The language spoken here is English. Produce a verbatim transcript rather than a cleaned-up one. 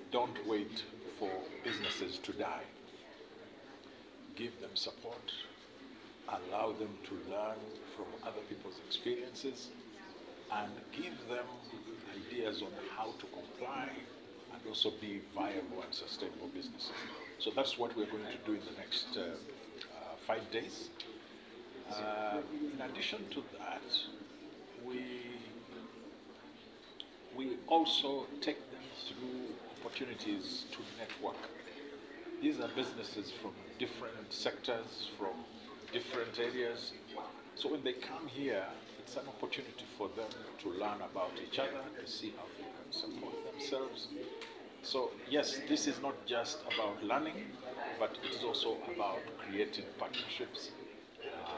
don't wait for businesses to die. Give them support, allow them to learn from other people's experiences, and give them ideas on how to comply and also be viable and sustainable businesses. So that's what we're going to do in the next uh, uh, five days. Uh, in addition to that, we we also take them through opportunities to network. These are businesses from different sectors, from different areas. So when they come here, it's an opportunity for them to learn about each other, to see how they can support themselves. So yes, this is not just about learning, but it is also about creating partnerships